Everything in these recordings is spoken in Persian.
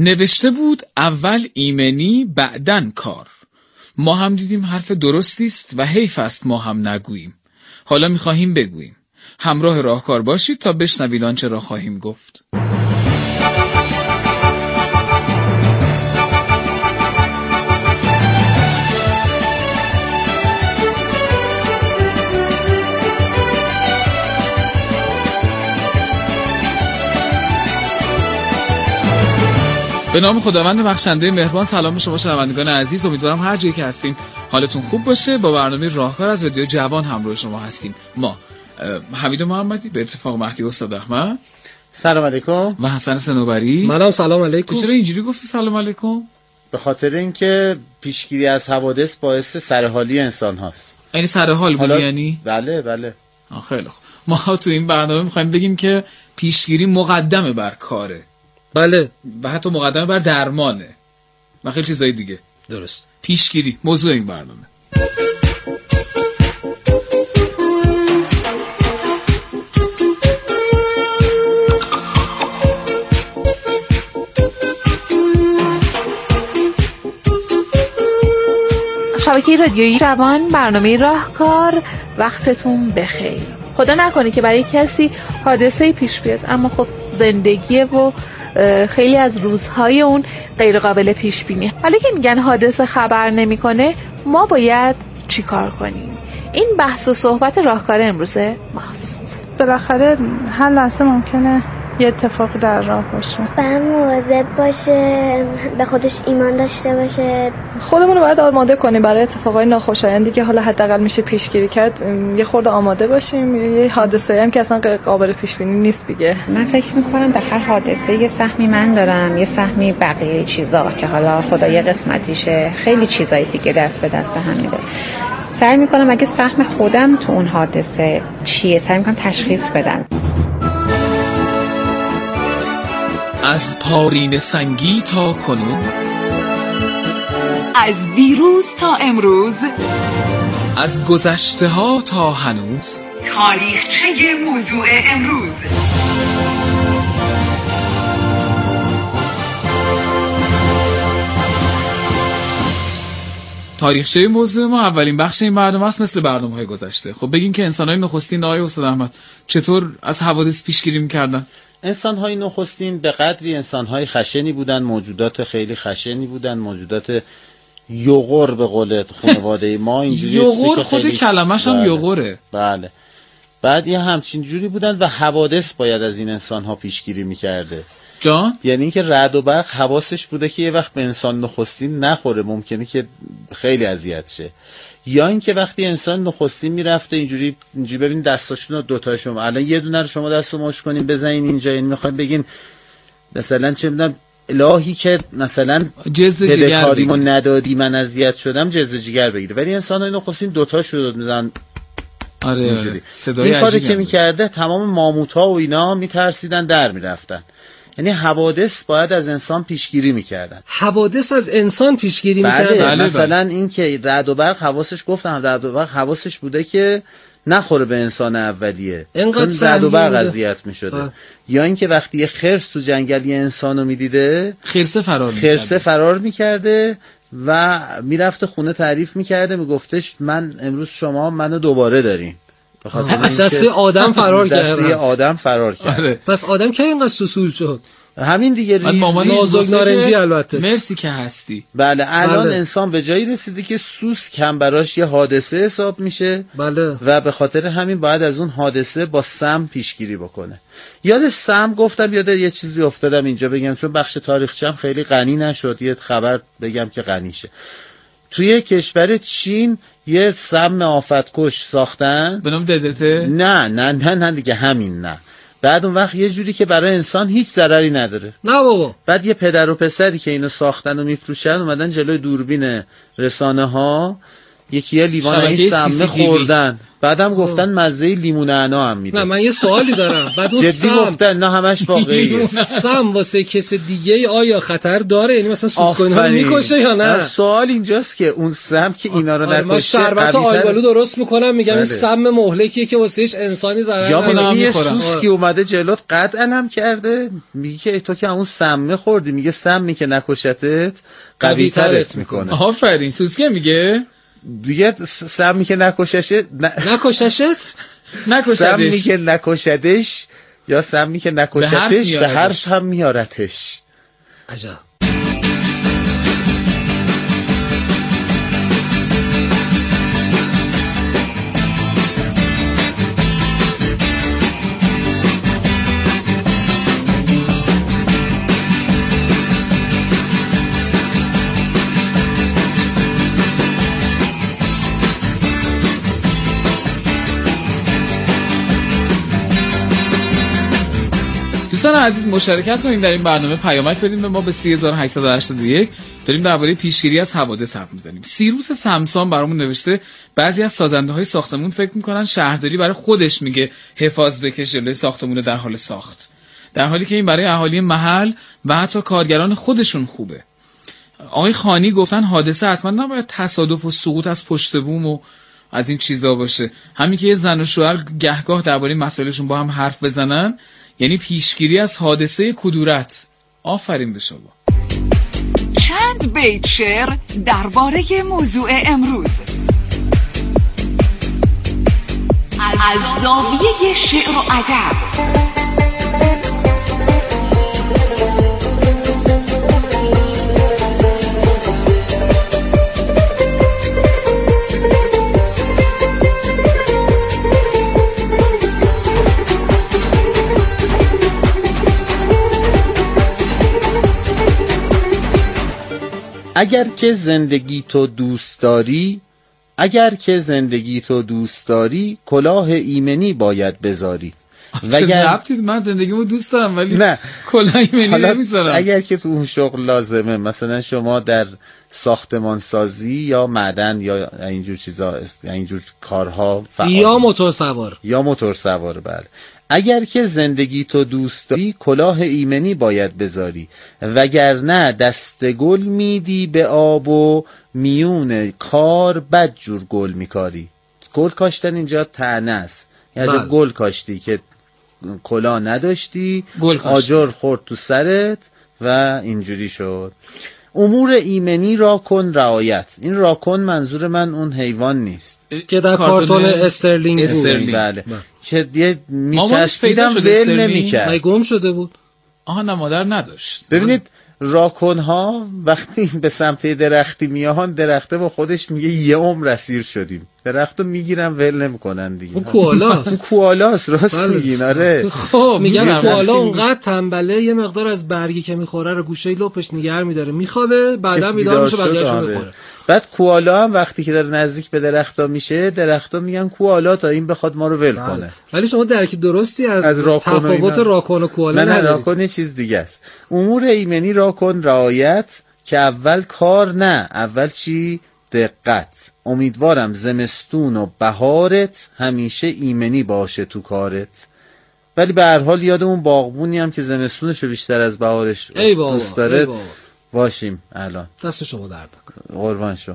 نوشته بود اول ایمنی بعدن کار. ما هم دیدیم حرف درستی است و حیف است ما هم نگوییم. حالا می‌خواهیم بگوییم. همراه راهکار باشید تا بشنوید آنچه را خواهیم گفت. به نام خداوند بخشنده مهربان. سلام شما شنوندگان عزیز، امیدوارم هر جایی که هستین حالتون خوب باشه. با برنامه راهکار از رادیو جوان همراه شما هستیم. ما حمید محمدی، به اتفاق مهدی استاد احمد، سلام علیکم، و حسن صنوبری. منم سلام علیکم. چرا اینجوری گفتی سلام علیکم؟ به خاطر اینکه پیشگیری از حوادث باعث سرحالی انسان هاست. یعنی سرحال بود یعنی؟ بله. خیلی خوب. ما تو این برنامه می‌خوایم بگیم که پیشگیری مقدمه بر کاره. بله. و حتی مقدمه بر درمانه و خیلی چیزای دیگه. درست. پیشگیری موضوع این برنامه. شبکه رادیویی جوان، برنامه راهکار. وقتتون بخیر. خدا نکنه که برای کسی حادثه‌ای پیش بیاد، اما خب زندگیه و خیلی از روزهای اون غیر قابل پیش بینی. حالا که میگن حادثه خبر نمیکنه، ما باید چی کار کنیم؟ این بحث و صحبت راهکار امروزه ماست. بالاخره هر لحظه ممکنه یه اتفاقی در راه باشه. باید مواظب باشه، به خودش ایمان داشته باشه. خودمون رو باید آماده کنیم برای اتفاقای ناخوشایندی که حالا حداقل میشه پیشگیری کرد. یه خورده آماده باشیم. یه حادثه‌ای هم که اصلا قابل پیش بینی نیست دیگه. من فکر می‌کنم در هر حادثه یه سهمی من دارم، یه سهمی بقیه چیزا که حالا خدا یه قسمتیشه، خیلی چیزای دیگه دست به دست هم میده. سعی می‌کنم اگه سهم خودم تو اون حادثه چیه، سعی می‌کنم تشخیص بدم. از پارین سنگی تا کنون، از دیروز تا امروز، از گذشته ها تا هنوز، تاریخچه موضوع امروز. تاریخچه موضوع ما اولین بخش این برنامه است، مثل برنامه‌های گذشته. خب بگیم که انسان‌های نخستین، آقای استاد احمد، چطور از حوادث پیشگیری می‌کردن؟ انسان‌های نخستین به قدری انسان‌های خشنی بودن، موجودات خیلی خشنی بودن، موجودات یغور به قول خانواده ما اینجوری. یغور خود کلمه‌ش هم یغوره. بله. بعد یه همچین جوری بودن و حوادث باید از این انسان‌ها پیشگیری می‌کرده. جان؟ یعنی اینکه رعد و برق حواسش بوده که یه وقت به انسان نخستین نخوره، ممکنه که خیلی اذیت شه. یا اینکه وقتی انسان نخستین میرفته اینجوری ببین دستاشون رو دوتاشون، الان یه دونه رو شما دستو ماش کنین بزنین اینجا، یعنی میخواین بگین مثلا چه میدونم الهی که مثلا جزء جگر کاریمو ندادی من اذیت شدم، جزء جگر بگیره. ولی انسان‌های نخستین دوتاشو داد میزنن. آره صدای این کاری که میکرده تمام ماموت‌ها و اینا میترسیدن در میرفتن. یعنی حوادث باید از انسان پیشگیری میکردن. حوادث از انسان پیشگیری میکردن. بله. مثلا این که رعد و برق حواسش، گفتم رعد و برق حواسش بوده که نخوره به انسان اولیه، چون رعد و برق اذیت میشده. یا اینکه وقتی یه خرس تو جنگلی انسانو میدیده، خرسه فرار میکرده و میرفته خونه تعریف میکرده، میگفتش من امروز شما منو دوباره دارین. دسته آدم فرار کرد. دسته آدم فرار کرد. پس آدم که اینقدر سوسول شد. همین دیگه نازک نارنجی البته. مرسی که هستی. بله الان انسان به جایی رسیده که سوس کم براش یه حادثه حساب میشه. بله. و به خاطر همین باید از اون حادثه با سم پیشگیری بکنه. یاد سم گفتم، یاد یه چیزی افتادم اینجا بگم، چون بخش تاریخچه‌ام خیلی غنی نشد، یه خبر بگم که غنی شه. توی کشور چین یه سم آفتکش ساختن به نام ددته. نه دیگه همین نه. بعد اون وقت یه جوری که برای انسان هیچ ضرری نداره. نه بابا. بعد یه پدر و پسری که اینو ساختن و میفروشن اومدن جلوی دوربین رسانه ها یکی لیوان این سمنه خوردن، بعدم گفتن مزه لیمون نعنا هم میده. نه من یه سوالی دارم، بعد اون جدی گفتن نه همش واقعیه. سم واسه کس دیگه آیا خطر داره؟ یعنی مثلا سوسکوینا رو میکشه یا نه؟ سوال اینجاست که اون سم که اینا رو نکشه، من شربت آلبالو درست میکنم میگم این سم مهلکیه که واسهش انسانی ضرر نداره. یا یه سوسکی اومده جلوت قطعا هم کرده، میگه که تو که اون سم خوردی، میگه سمی که نکشتت قوی ترت میکنه. آفرین. سوسکی میگه دیگه سمی که نکشتت سمی که نکشتش یا سمی که نکشتش به حرف هم میارتش. عجب. دوستان عزیز مشارکت کنید در این برنامه، پیامک بدیم به ما به 3881. داریم درباره پیشگیری از حوادث حرف میزنیم. سیروس سمسان برامون نوشته بعضی از سازنده‌های ساختمون فکر میکنن شهرداری برای خودش میگه حفاظ بکش جلوی ساختمون در حال ساخت، در حالی که این برای اهالی محل و حتی کارگران خودشون خوبه. آقای خانی گفتن حادثه حتما نباید تصادف و سقوط از پشت بوم و از این چیزا باشه، همین که یه زن و شوهر گهگاه درباره مسائلشون با هم حرف بزنن یعنی پیشگیری از حادثه کدورت. آفرین به شما. چند بیت شعر درباره موضوع امروز از زاویه شعر و ادب. اگر که زندگی تو دوست داری کلاه ایمنی باید بذاری. من زندگیمو دوست دارم ولی نه کلاه ایمنی نمیذارم. اگر که تو اون شغل لازمه، مثلا شما در ساختمان سازی یا معدن یا اینجور چیزا، اینجور کارها فعال، یا موتور سوار بله. اگر که زندگی تو دوست داری کلاه ایمنی باید بذاری، وگرنه دست گل میدی به آب و میون کار بدجور گل میکاری. گل کاشتن اینجا طعنه است، یعنی گل کاشتی که کلاه نداشتی، آجر خورد تو سرت و اینجوری شد. امور ایمنی را کن رعایت. این را کن منظور من اون حیوان نیست که در کارتون استرلینگ بله که یه میچسبیدم ول نمیکرد، گم شده بود. آها نه مادر نداشت. ببینید راکن ها وقتی به سمت درختی میان، درخته با خودش میگه یه عمر اسیر شدیم، درختو میگیرن ول نمیکنن دیگه. اون کوالاست راست میگین. آره خب میگن کوالا اونقدر تنبله یه مقدار از برگی که میخوره رو گوشه لپش نگه میداره، میخوابه، بعدا بیدار میشه بعدش میخوره. بعد کوالا هم وقتی که داره نزدیک به درختا میشه، درختا میگن کوالا تا این بخواد ما رو ول کنه. ولی شما درکی درستی از تفاوت راکن و کوالا نه راکن یه چیز دیگه است. امور ایمنی راکن رعایت، که اول کار نه، اول چی؟ دقت. امیدوارم زمستون و بهارت همیشه ایمنی باشه تو کارت. ولی به هر حال یاد اون باغبونی هم که زمستونشو بیشتر از بهارش دوست داره باشیم. الان دست شما درد نکنه. قربان شو.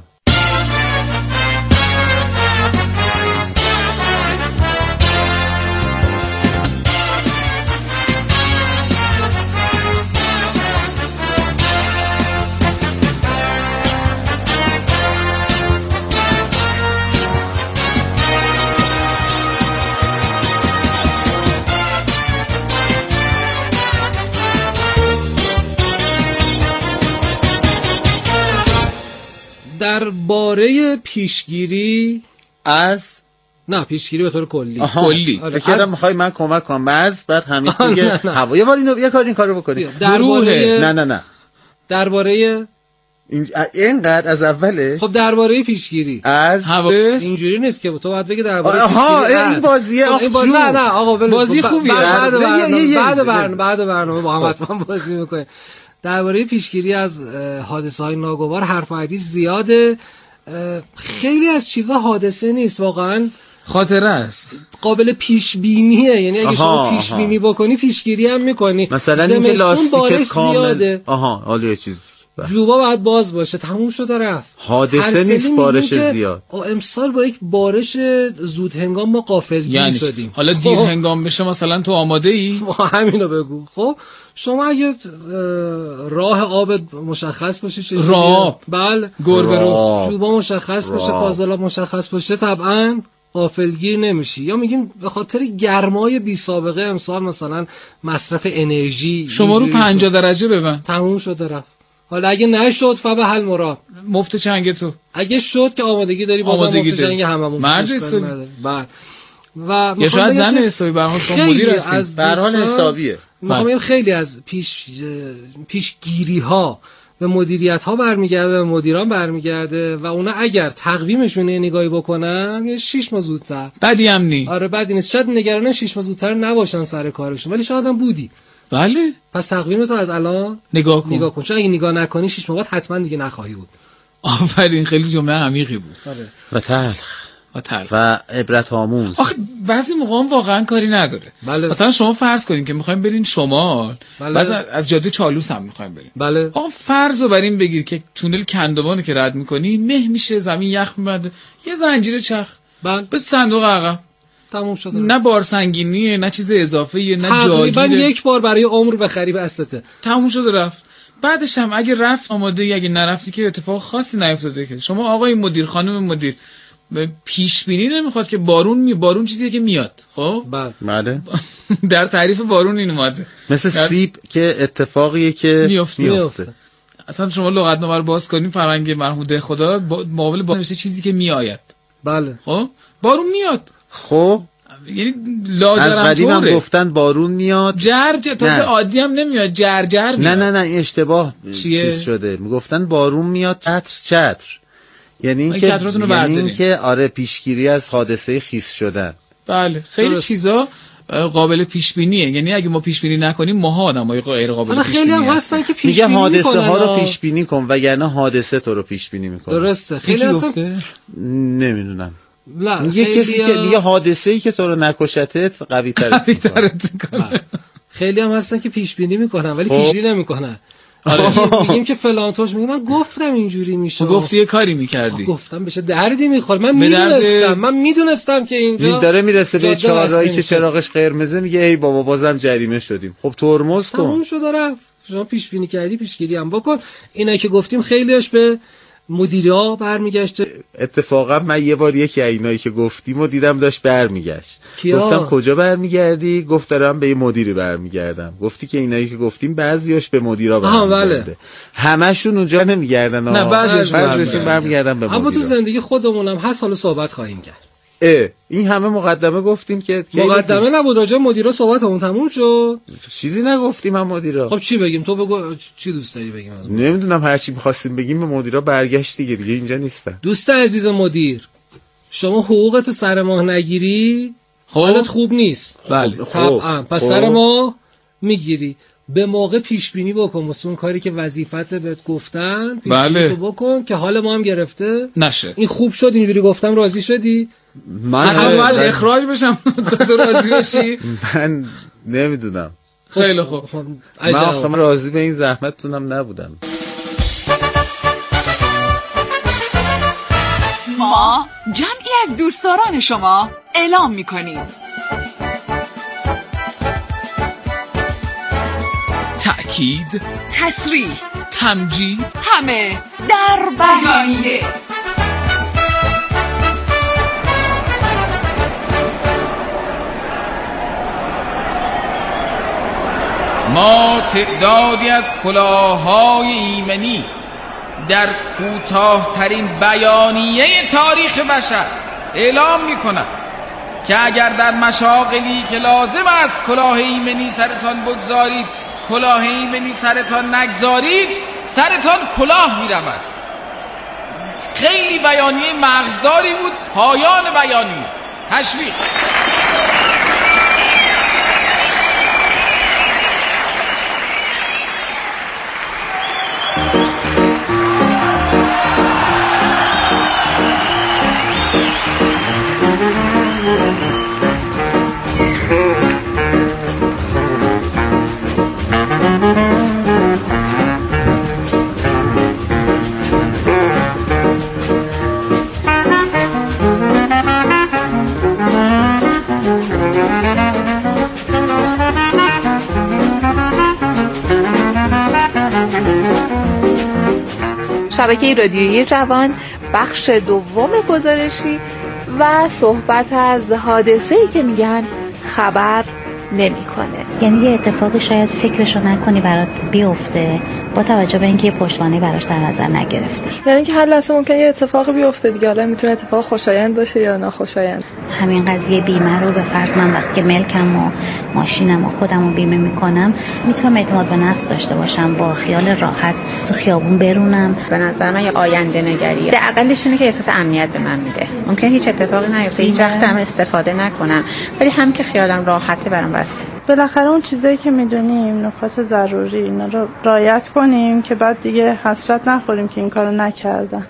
درباره پیشگیری از پیشگیری به طور کلی. کلی. بکردم میخوای من کمک کنم بعد همین دیگه هوا یه بار این کارو بکنی. درباره نه درباره اینقدر از اوله. خب درباره پیشگیری از اینجوری نیست که تو باید بگی درباره پیشگیری. این بازیه نه آقا بازی خوبیه. بعد برنامه با هم حتما بازی میکنیم. درباره پیشگیری از حادثه‌های ناگوار حرف و حدیث زیاده خیلی از چیزا حادثه نیست، واقعا خاطره است، قابل پیش بینیه. یعنی اگه شما پیش بینی بکنی پیشگیری هم میکنی. مثلا اینکه لاستیکت کامل حالا یه چیزی جوبا باید باز باشه، تموم شده رفت. حادثه نیست بارش زیاد. امسال با یک بارش زود هنگام ما غافلگیر شدیم. حالا دیر هنگام بشه مثلا تو آماده ای؟ همینو بگو. خب شما اگه راه آب مشخص باشه، راه بله گربه رو جوبا مشخص باشه، فاضلاب مشخص باشه، طبعا غافلگیر نمیشی. یا میگیم به خاطر گرمای بی سابقه امسال مثلا مصرف انرژی شما رو 50 درجه ببن، تموم شده رفت. حالا اگه نشد فبحل مراد، مفت چنگ تو. اگه شد که آمادگی داری، بازم مفت چنگ هممون. مرد حسابی و یا شاید زن حسابی، به هر حال مدیر هستید، به هر حال حسابیه. میخوام خیلی از پیشگیری ها به مدیریت ها برمیگرده، به مدیران برمیگرده و اونا اگر تقویمشون نگاهی بکنن یه 6 ماه زودتر، بدی هم نی. آره بدی نیست. شاید نگران 6 ماه زودتر نباشن سر کارشون، ولی شاید هم بودی. بله. پس تقویم تو از الان نگاه کن. چون اگه نگاه نکنی 6 ماه بعد حتما دیگه نخواهی بود. آفرین، خیلی جمله عمیقی بود. آره. و تلخ و عبرت آموز. آخه بعضی موقع واقعا کاری نداره. بله. مثلا شما فرض کنین که میخوایم برین شمال، بله. بعد از جاده چالوس هم میخوایم بریم. بله. آقا فرض رو بر این بگیر که تونل کندوانو که رد میکنی مه میشه، زمین یخ میبنده، یه زنجیره چرخ. بله. به صندوق عقب. تموم شده. نه بار سنگینیه، نه چیز اضافه‌ایه، نه جاگیره. تقریبا یک بار برای عمر بخری بسته. تموم شده رفت. بعدش هم اگه رفت آماده ای، اگه نرفتی که اتفاق خاصی نیفتاده. که شما آقای مدیر، خانم مدیر، پیش بینی نمیخواد که بارون چیزیه که میاد. خب بله. در تعریف بارون این اومده مثل سیب که اتفاقیه که میفته. اصلا شما لغتنامه رو باز کنیم، فرهنگ مرحوم خدا مقابل با نوشته چیزی که میآید. بله. خب بارون میاد. خب یعنی لاجرم از قدیم هم گفتن بارون میاد، تازه عادی هم نمیاد، جرجر میاد. نه اشتباه چیز شده. میگفتن بارون میاد چتر. یعنی اینکه آره پیشگیری از حادثه خیس شدن. بله خیلی چیزا قابل پیش بینیه. یعنی اگه ما پیش بینی نکنیم ماها آدمای غیر قابل پیش بینی خیلی هم هستن که پیش بینی حادثه ها رو پیش بینی کن وگرنه حادثه تو رو پیش بینی میکنه. درسته. خیلی هستن نمیدونم. یه کسی که میگه حادثه‌ای که تو رو نکشتت قوی ترت میکنه. خیلی هم هستن که پیش بینی میکنن ولی پیش بینی نمیکنن. آره میگیم که فلان توش میگه من گفتم اینجوری میشه. گفتی یه کاری میکردی. گفتم بشه دردی میخوره. من میدونستم که اینجا داره میرسه به چهارراهی که چراغش قرمزه، میگه ای بابا بازم جریمه شدیم. خب ترمز کن. تموم شد رفت. شما پیش بینی کردی، پیشگیری هم بکن. اینا که گفتیم خیلیش به مدیرا برمیگشته. اتفاقا من یه بار یکی اینایی که گفتیم و دیدم داشت برمیگشت. گفتم کجا برمیگردی؟ گفت دارم به یه مدیری برمیگردم. گفتی که اینایی که گفتیم بعضیاش به مدیرا برمیگرده. بله. همشون اونجا نمیگردن. نه بعضیشون برمیگردن به مدیرا. اما تو زندگی خودمونم هست، حالا صحبت خواهیم کرد. این همه مقدمه گفتیم که مقدمه نبود، راجع مدیرا صحبتمون تموم شد. چیزی نگفتیم هم مدیرا. خب چی بگیم؟ تو بگو چی دوست داری بگیم از مدیرا؟ نمیدونم، هر چی می‌خواستیم بگیم به مدیرا برگشت دیگه اینجا نیستن. دوست عزیز مدیر، شما حقوقتو سر ماه نگیری حالت خوب نیست. بله طبعا پس سر ماه میگیری. به موقع پیش بینی بکن، اون کاری که وظیفت بهت گفتن پیش بینی تو بکن که حال ما هم گرفته نشه. این خوب شد اینجوری گفتم، راضی شدی؟ من باید اخراج بشم تو راضی بشی؟ من نمیدونم. خیلی خوب. من راضی به این زحمتتونم نبودم. ما جمعی از دوستداران شما اعلام میکنیم. تأکید، تصریح، تمجید، همه در بیانیه. ما تعدادی از کلاه‌های ایمنی در کوتاه‌ترین بیانیه تاریخ بشر اعلام می‌کنم که اگر در مشاغلی که لازم است کلاه ایمنی سرتان بگذارید کلاه ایمنی سرتان نگذارید، سرتان کلاه می‌رود. خیلی بیانیه مغزداری بود. پایان بیانیه. تشویق. شبکه رادیویی جوان، بخش دوم گزارشی و صحبت از حادثه‌ای که میگن خبر نمیکنه. یعنی یه اتفاقی شاید فکرشو نکنی برات بیفته با توجه به اینکه یه پشتوانه براش در نظر نگرفتی. یعنی که هر لحظه ممکنه یه اتفاقی بیفته دیگه، حالا میتونه اتفاق خوشایند باشه یا ناخوشایند. همین قضیه بیمه رو به فرض من وقتی که ملکم و ماشینم و خودم رو بیمه میکنم میتونم اعتماد به نفس داشته باشم، با خیال راحت تو خیابون برونم. به نظر من یه آینده نگریه. در اقلش اینه که احساس امنیت به من میده. ممکنه هیچ اتفاقی نیفته، هیچ وقت هم استفاده نکنم، ولی هم که خیالم راحته برام بسه. بالاخره اون چیزایی که میدونیم نکات ضروری اینا رو رعایت کنیم که بعد دیگه حسرت نخوریم که این کارو نکردن.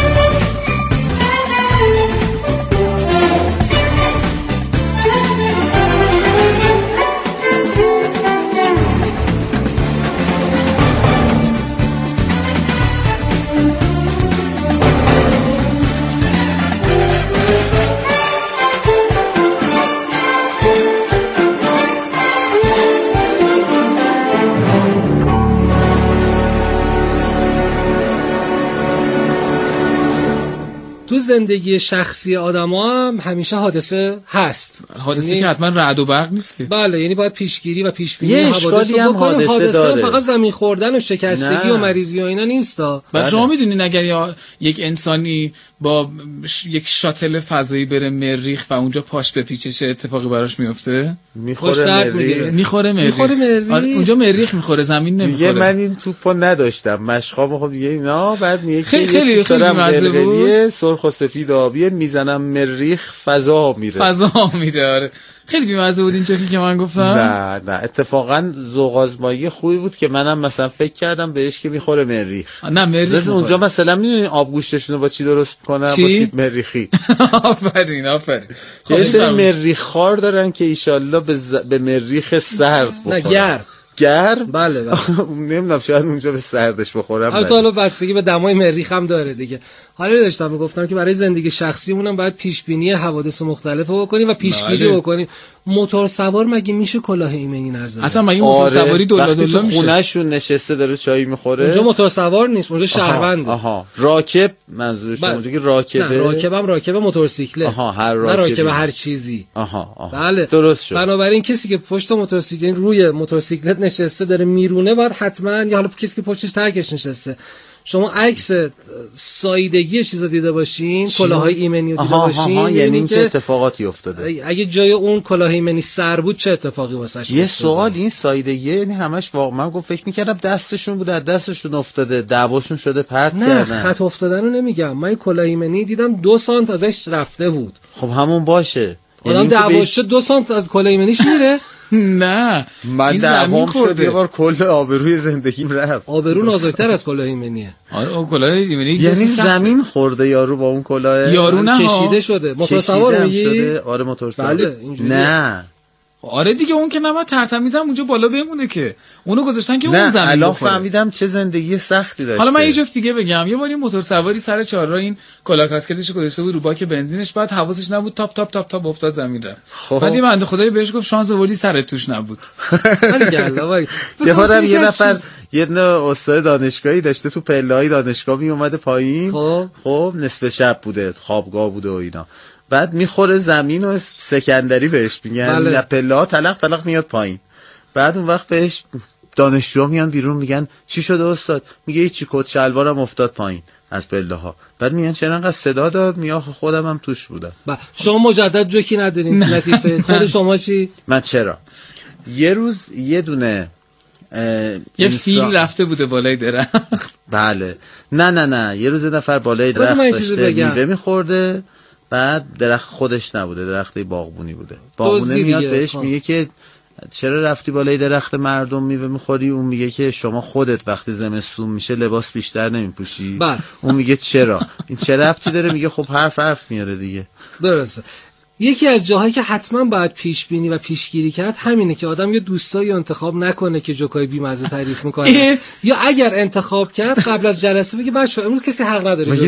تو زندگی شخصی آدم‌ها هم همیشه حادثه هست. حادثه که حتما رعد و برق نیست که. بله، یعنی باید پیشگیری و پیش‌بینی حوادث رو بکنیم. حادثه فقط زمین خوردن و شکستگی و مریضی و اینا نیستا. و شما میدونین اگر یک انسانی با یک شاتل فضایی بره مریخ و اونجا پاش بپیچه چه اتفاقی براش میفته؟ میخوره مریخ. اونجا مریخ میخوره، زمین نمیخوره. میگه من این توپو نداشتم، مشقام خب دیگه اینا، بعد میگه خیلی مزه بود، سرخ و سفید آبیه، میزنم مریخ فضا میره. آره خیلی بی‌مزه بود اینجا که من گفتم. نه اتفاقا ذوق آزمایی خوبی بود که منم مثلا فکر کردم بهش که میخوره مریخ. نه مریخ اونجا مثلا میدونی آبگوشتشون رو با چی درست میکنن؟ با سیب مریخی. آفرین. یه سری مریخ خار دارن که ایشالله به مریخ سرد بخورن. نه گرم. بله. نمیدونم شاید اونجا به سردش بخورم. البته حالا بستگی به دمای مریخ هم داره دیگه. حالا داشتم میگفتم که برای زندگی شخصیمون هم باید پیش بینی حوادث مختلف رو بکنیم و پیشگیری بکنیم. موتور سوار مگه میشه کلاه ایمنی نذاره؟ اصلا مگه موتور سواری دلا میشه؟ خونه‌شون نشسته داره چای میخوره. اونجا موتور سوار نیست، اونجا شهرونده. راکب منظورش اونجا که راکبه. نه راکبم راکب موتورسیکلت. هر راکب هر چیزی. بله درست شد. بنابراین کسی که پشت موتورسیکلت روی موتورسیکلت نشسته داره میرونه باید حتما، یا حالا کسی که پشتش ترکش نشسته، شما عکس سایدگی چیزا دیده باشین، کلاهای ایمنی رو دیده باشین، یعنی اینکه اتفاقاتی افتاده. اگه جای اون کلاه ایمنی سر بود چه اتفاقی واسش یه سوال، این سایدگی یعنی همش واقعا من فکر می‌کردم دستشون بود، از دستشون افتاده، دعواشون شده، پرت کردن. نه خط افتادن رو نمیگم، من کلاه ایمنی دیدم 2 سانت ازش رفته بود. خب همون باشه، آدم دعواش 2 سانت از کلاه ایمنیش میره. نه من دعوام شد یه بار کل آبروی زندگیم رفت. آبرو نازک‌تر از کلاه ایمنیه. آره اون کلاه ایمنی یعنی زمین خورده یارو با اون کلاه، یارو نه کشیده شده. موتور سوار میگی؟ آره موتور سوار. بله اینجوری. نه آره دیگه اون که نباید ترتمیزم اونجا بالا بمونه که اونو گذاشتن که اون زمین الان بخوره. فهمیدم چه زندگی سختی داشته. حالا من یه جوک دیگه بگم، یه بار موتور سواری سر چهارراه این کلا کاسکتش گذاشته بود رو باک بنزینش، بعد حواسش نبود تاپ افتاد زمین رفت. بعد یه بنده خدایی بهش گفت شانس آوردی سرت توش نبود. خیلی گله وای. یه نفر یه استاد دانشگاهی داشته تو پله‌های دانشگاه می اومده پایین. خب نصف شب بوده، خوابگاه بوده و اینا. بعد میخوره زمین و سکندری بهش میگن، پله‌ها تلق میاد پایین. بعد اون وقت بهش دانشجوها میان بیرون میگن چی شده استاد؟ میگه هیچی، کت شلوارم افتاد پایین از پله‌ها. بعد میگن چرا انقدر صدا داد؟ میگه خودم هم توش بودم. شما مجدد جوکی ندارین لطیفه؟ خود شما چی؟ من چرا یه روز یه دونه یه فیل رفته بوده بالای درخت. بله نه یه روز نفر بالای درخت داشته میوه میخورده، بعد درخت خودش نبوده، درخت باغبونی بوده. باغبونه میاد بهش میگه که چرا رفتی بالای درخت مردم میوه میخوری؟ اون میگه که شما خودت وقتی زمستون میشه لباس بیشتر نمیپوشی. اون میگه چرا؟ این چه ربطی داره؟ میگه خب حرف میاره دیگه. درسته. یکی از جاهایی که حتما باید پیش بینی و پیشگیری کرد همینه که آدم یه دوستایی انتخاب نکنه که جوکای بی‌مزه تعریف میکنه، یا اگر انتخاب کرد قبل از جلسه بگه بچه‌ها امروز کسی حق نداره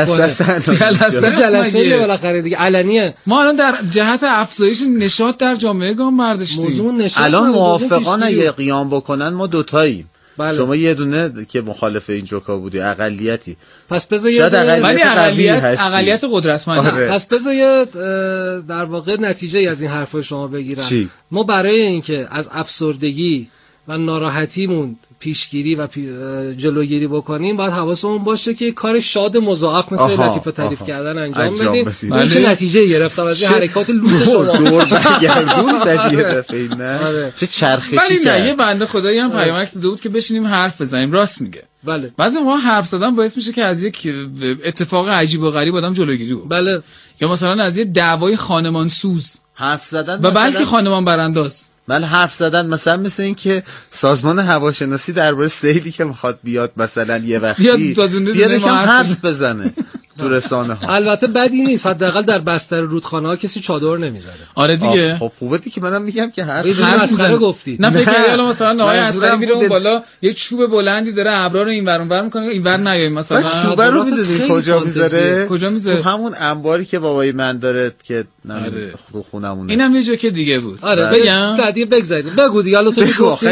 جلسه بالاخره دیگه علنیه. ما الان در جهت افزایش نشاط در جامعه گام برداشتیم. الان موافقان اگه قیام بکنن ما دوتاییم. بله. شما یه دونه که مخالف این جوکا بودی، اقلیتی. پس بذار ولی اقلیت قدرتمند. پس بذار در واقع نتیجه از این حرفای شما بگیرم. ما برای اینکه از افسردگی و ناراحتیمون پیشگیری و جلوگیری بکنیم باید حواسمون باشه که کار شاد مضاعف مثل لطیفه تعریف کردن انجام بدیم. من چه نتیجه گرفتم از این حرکات لوس شما؟ دور برگردون زدی دفعه نه. چه چرخشی کرد. ولی یه بنده خدایی هم پیامک داده بود که بشینیم حرف بزنیم. راست میگه. بله. بعضی موقع حرف زدن باعث میشه که از یک اتفاق عجیب و غریب آدم جلوگیری کنه. بله. یا مثلا از یه دعوای خانمان سوز حرف زدن و بلکه خانمان برانداز. من حرف زدن مثل این که سازمان هواشناسی درباره سیلی که میخواد بیاد مثلا یه وقتی بیاد یکم حرف بزنه تو رسانه ها. البته بدی نیست، حداقل در بستر رودخانه ها کسی چادر نمیذاره. آره دیگه. خب خوبه که منم میگم که حرف مسخره گفتی. نه فکر کردی حالا مثلا آقای عسکری میره اون بالا یه چوب بلندی داره ابرا رو این ور اون ور میکنه، این ور نیایم مثلا. چوب رو میدونی کجا میذاره؟ کجا میذاره؟ تو همون انباری که بابای من داره که تو خونمونه. اینم یه جا که دیگه بود. آره بگم تعدیه بگذاریم. بگو دیگه حالا تو میگفتی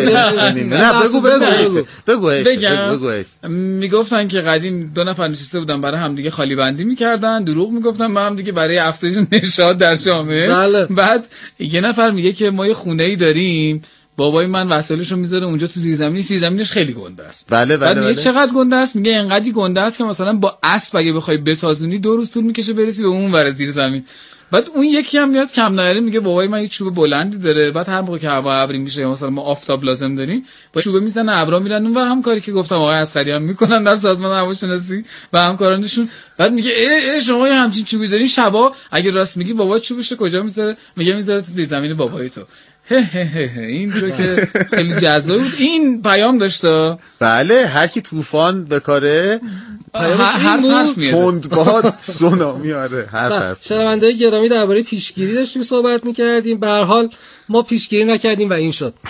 بگو. میگفتن که قدیم دو نفر نشسته بودن برای هم دیگه خالی بندی میکردن، دروغ میگفتن به هم دیگه برای افزایش نشاط در جامعه. بله. بعد یه نفر میگه که ما یه خونه‌ای داریم، بابای من وسایلشو میذاره اونجا تو زیرزمینش خیلی گنده است. بله. بعد میگه چقدر گنده است؟ میگه اینقدی گنده است که مثلا با اسب اگه بخوای بتازونی 2 روز طول میکشه برسی به اون ور زیرزمین. بعد اون یکی هم میاد کم نیاره میگه بابای من یه چوب بلندی داره، بعد هر موقع که هوا ابری میشه مثلا ما آفتاب لازم داریم با چوب میزنه ابرا میرن اونور. هم کاری که گفتم آقای عسکری هم میکنن در سازمان هواشناسی و همکارانشون. بعد میگه ای شما یه همچین چوبی دارین، شبا اگه راست میگی بابا چوبشو کجا میذاره؟ میگه میذاره تو زیر زمین بابای تو. اینجا که خیلی جذاب بود. این پیام داشته. بله هر کی طوفان بکاره حرف میاره، تندباد سونامی. آره حرف. شنونده‌های گرامی درباره پیشگیری داشتیم صحبت می‌کردیم. به هر حال ما پیشگیری نکردیم و این شد.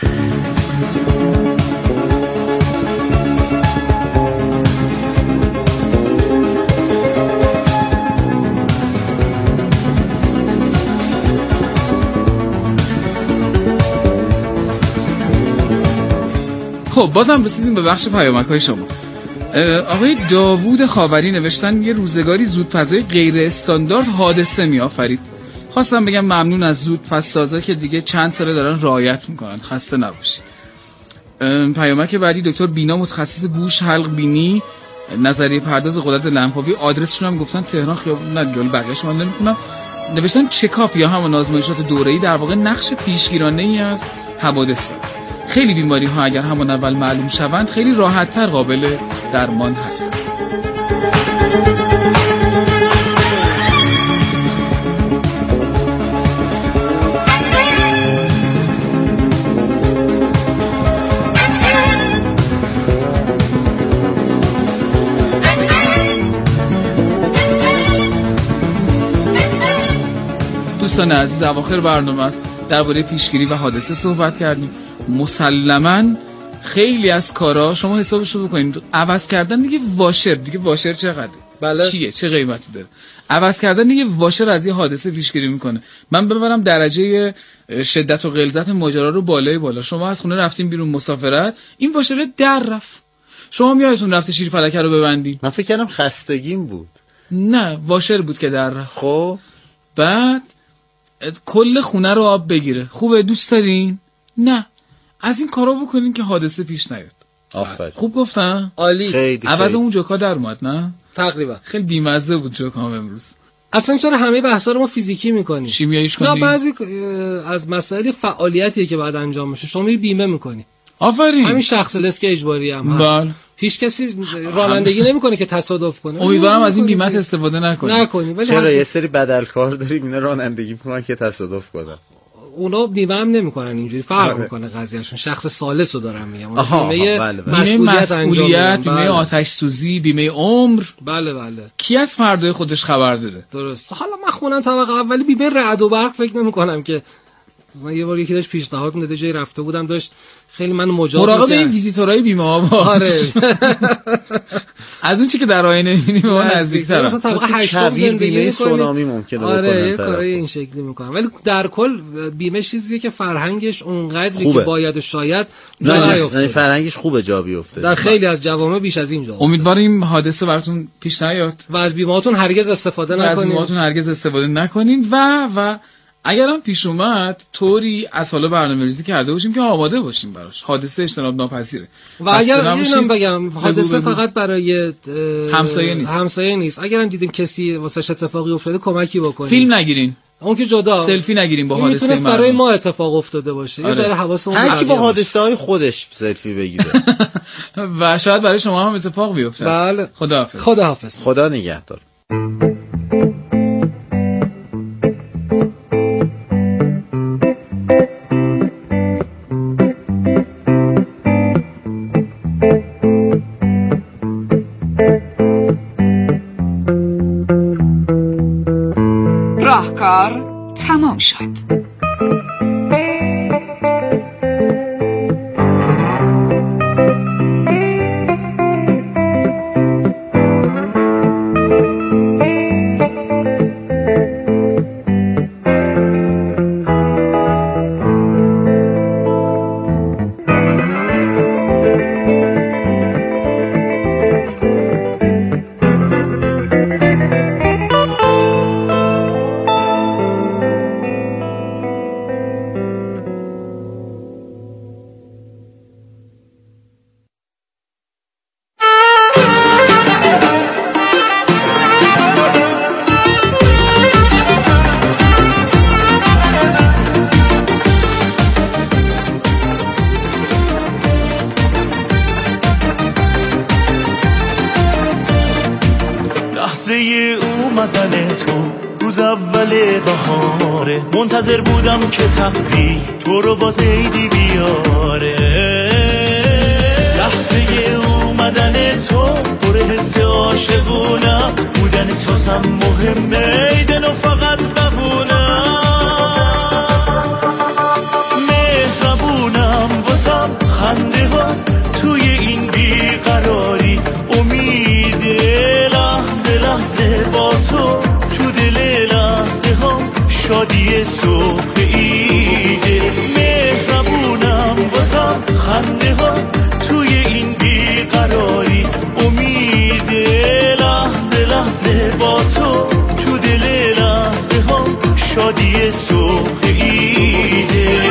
خب بازم رسیدیم به بخش پیامک‌های شما. آقای داوود خاوری نوشتن یه روزگاری زودپزای غیر استاندارد حادثه می‌آفرید. خواستم بگم ممنون از زودپزسازا که دیگه چند ساله دارن رعایت میکنن. خسته نباشید. پیامک بعدی دکتر بینا متخصص گوش حلق بینی نظریه پرداز غدد لنفاوی، آدرسشون هم گفتن تهران خیابون ندیگه، بقیه‌اش من نمی‌خونم. نوشتن چکاپ یا همون آزمایشات دوره‌ای در واقع نقش پیشگیرانه‌ای از حوادث داره. خیلی بیماری ها اگر همون اول معلوم شوند خیلی راحت‌تر قابل درمان هستند. دوستان عزیز اواخر برنامه است درباره پیشگیری و حادثه صحبت کردیم. مسلماً خیلی از کارا شما حسابشو بکنید. عوض کردن دیگه واشر چقدره؟ بله. چیه؟ چه قیمتی داره؟ عوض کردن دیگه واشر از یه حادثه پیشگیری میکنه. من ببرم درجه شدت و غلظت ماجرا رو بالا. شما از خونه رفتین بیرون مسافرت، این واشر در رفت. شما میایتون رفته شیر فلکه رو ببندین. من فکر کردم خستگیم بود. نه واشر بود که در رفت. خب بعد کل خونه رو آب بگیره. خوبه؟ دوست دارین؟ نه. از این کارا بکنین که حادثه پیش نیاد. آفرین. خوب گفتم؟ عالی. عوض اون جوکا در اومد نه؟ تقریبا. خیلی بیمزه بود جوکام امروز. اصلا چرا همه بحثا رو ما فیزیکی میکنیم؟ شیمیاییش کنیم؟ نه بعضی از مسائل فعالیتیه که بعد انجام میشه شما بیمه میکنی. آفرین. همین شخص لسک اجباری هم هست. بله. هیچ کسی رانندگی نمیکنه که تصادف کنه. امیدوارم از این بیمت استفاده نکنی. چرا یه سری بدلکار داریم اینا رانندگی میکنن که تصادف کنن. اونا بیمه هم نمیکنن، اینجوری فرق میکنه قضیهشون. شخص ثالث رو دارم میگم. بیمه مسئولیت، بیمه آتش سوزی، بیمه عمر. بله. کی از فردای خودش خبر داره؟ درست. حالا مخمونا طبقه اولی بیمه رعد و برق فکر نمیکنم که مثلا یه بار یکی داشت پیشنهاد میداد، جای رفته بودم داشت خیلی من مجاب مراقب این ویزیتورهای بیمه ها باش. از اون چی که در آینه می‌بینیم اون نزدیک‌تره. مثلا طبقه 8 زندگی سونامی ممکنه بکنه. آره کارای این شکلی میکنن. ولی در کل بیمه چیزیه که فرهنگش اونقدری که باید و شاید جا نیفته. نه فرهنگش خوبه جا بیفته. در خیلی از جوامع بیش از این جا. امیدواریم حادثه براتون پیش نیاد و از بیمه‌هاتون هرگز استفاده نکنید. و اگرم پیش اومد طوری از حالا برنامه‌ریزی کرده باشیم که آماده باشیم براش. حادثه اجتناب ناپذیره. و اگر اینم بگم حادثه فقط برای همسایه نیست. اگرم دیدیم کسی واسش اتفاقی افتاده کمکی بکنید. فیلم نگیرین. اون که جدا. سلفی نگیرین با حادثه مردم. برای ما اتفاق افتاده باشه. یه ذره حواسمون هر کی با حادثه‌های خودش سلفی بگیره. و شاید برای شما هم اتفاق بیفته. بله. خداحافظ. خدا نگهدار. راهکار تمام شد. منتظر بودم که تقدیر تو رو با زیدی بیاره. لحظه اومدن تو پر حس عاشقونه است. بودن تو سم مهمه ایدن و فقط ببونم. مهربونم واسم خنده ها توی این بیقراری. امید لحظه لحظه با تو دل لحظه ها شادی صبح ایده. مهربونم واسم خنده ها توی این بیقراری. امید لحظه لحظه با تو دل لحظه ها شادی صبح ایده.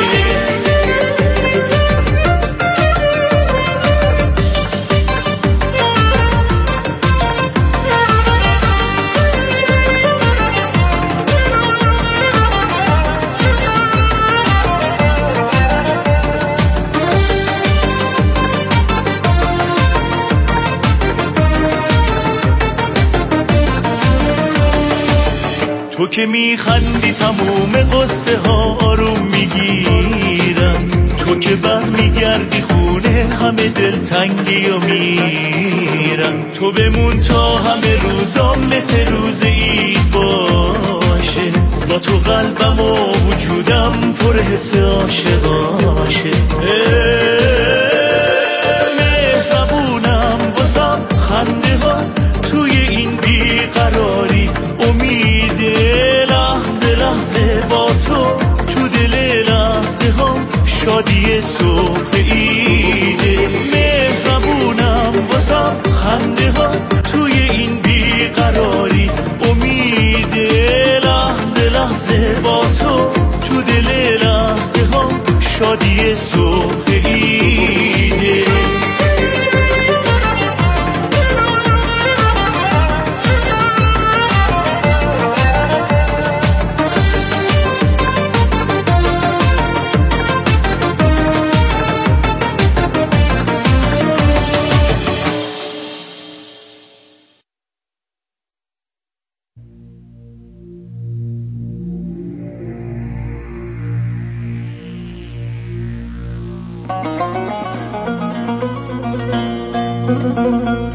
تو که میخندی تموم قصه ها آروم میگیرم. تو که برمیگردی خونه همه دلتنگی و میرم. تو بمون تا همه روزام مثل روز عید باشه. با تو قلبم و وجودم پر حس عاشقاشه. مهربونم واسم خنده ها توی این بیقراری. امید لحظه لحظه با تو دل لحظه ها شادی صبح ایده. مهربونم واسم خنده ها توی این بیقراری. امید لحظه لحظه با تو دل لحظه ها شادی صبح ایده. Thank you.